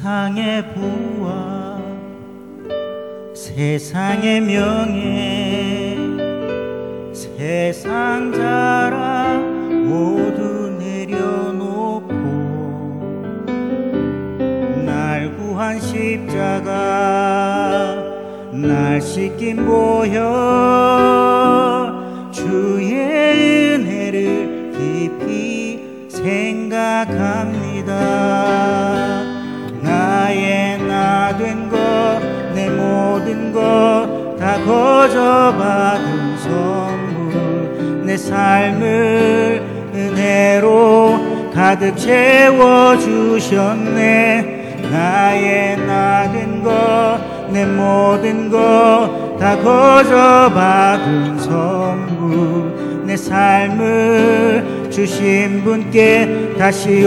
세상의 부와 세상의 명예 세상 자랑 모두 내려놓고 날 구한 십자가 날 씻긴 보혈 주의 은혜를 깊이 생각합니다. 나의 나 된 것 내 모든 것 다 거저 받은 선물 내 삶을 은혜로 가득 채워주셨네. 나의 나 된 것 내 모든 것 다 거저 받은 선물 내 삶을 주신 분께 다시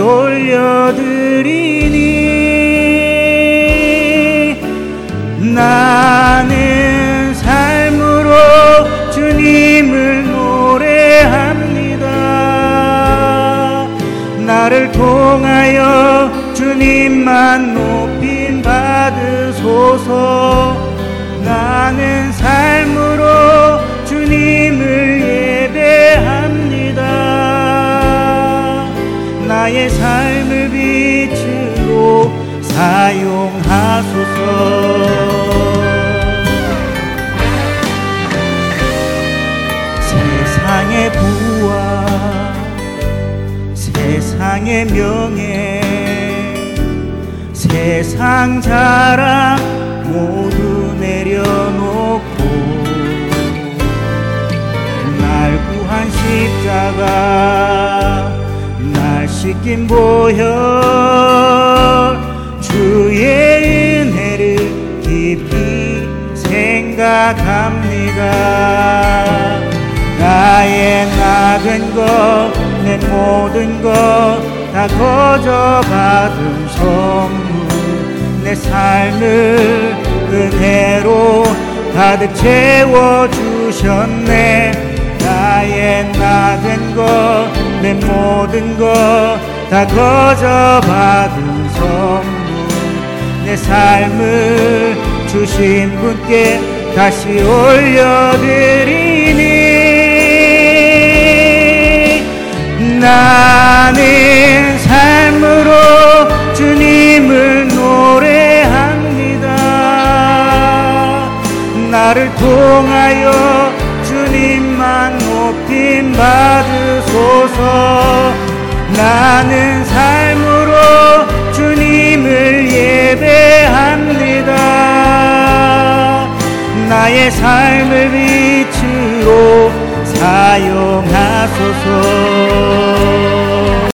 올려드리니 나는 삶으로 주님을 노래합니다. 나를 통하여 주님만 높임 받으소서. 나는 삶으로 주님을 예배합니다. 나의 삶을 빛으로 사용하소서. 세상의 부와 세상의 명예 세상 자랑 모두 내려놓고 날 구한 십자가 날 씻긴 보혈 주의 은혜를 깊이 생각합니다. 나의 나 된 것 내 모든 것 다 거저 받은 선물 내 삶을 은혜로 가득 채워주셨네. 나의 나 된 것 내 모든 것 다 거저 받은 선물 내 삶을 주신 분께 다시 올려드리니 나는 삶으로 주님을 노래합니다. 나를 통하여 주님만 높임 받으소서. 나는 삶으로 주님을 예배합니다. 나의 삶을 빛으로 사용하소서.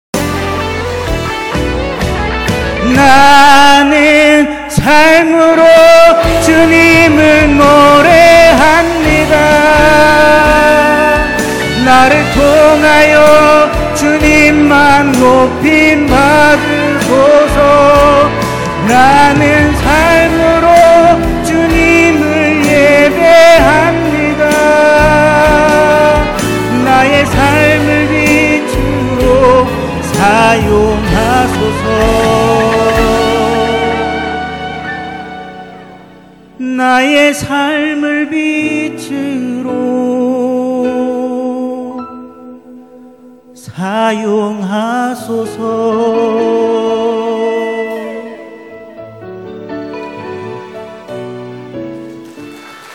나는 삶으로 주님을 노래합니다. 나를 통하여 주님만 높임 받으소서. 나는 삶으로 주님을 예배합니다. 나의 삶을 빛으로 사용하소서. 나의 삶을 빛으로 사용하소서.